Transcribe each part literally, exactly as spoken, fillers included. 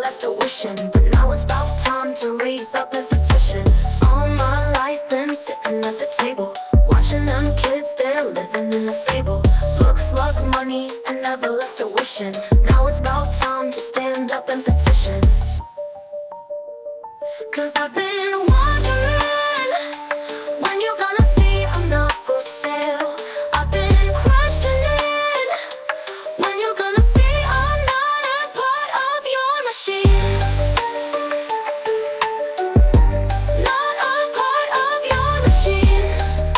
left her wishing. But now it's about time to raise up and petition. All my life been sitting at the table, watching them kids, they're living in a fable. Looks like money and never left her wishing. Now it's about time to stand up and petition. Cause I've been wondering when you gonna see I'm not for sale. I've been questioning when you gonna see I'm not a part of your machine. Not a part of your machine.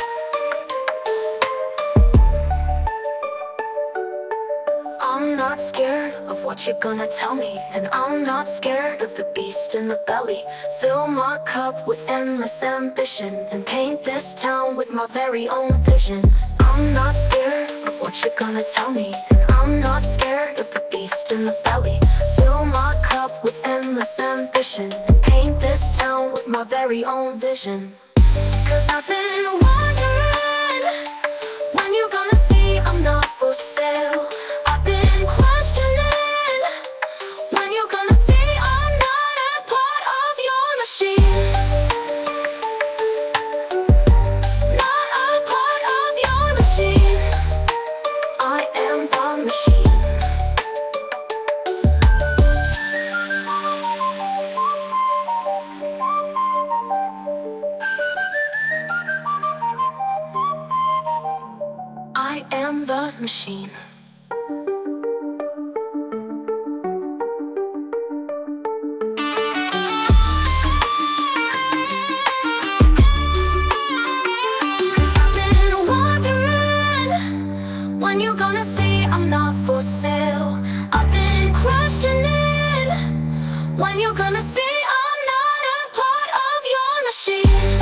I'm not scared of what you're gonna tell me, and I'm not scared of the beast in the belly. Fill my cup with endless ambition, and paint this town with my very own vision. I'm not scared of what you're gonna tell me, and I'm not scared of the beast in the belly. Fill my cup with endless ambition, and paint this town with my very own vision. Cause I've been wondering when you gonna see I'm not for sale. I've been questioning when you gonna see I'm not a part of your machine. Not a part of your machine. I am the machine. I am the machine. Cause I've been wondering when you gonna see I'm not for sale. I've been questioning when you gonna see I'm not a part of your machine.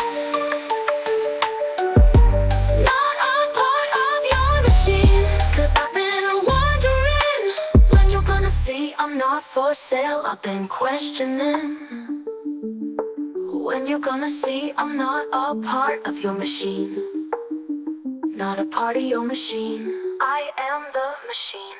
Not a part of your machine. Cause I've been wondering when you gonna see I'm not for sale. I've been questioning when you gonna see I'm not a part of your machine. Not a part of your machine. I am the machine.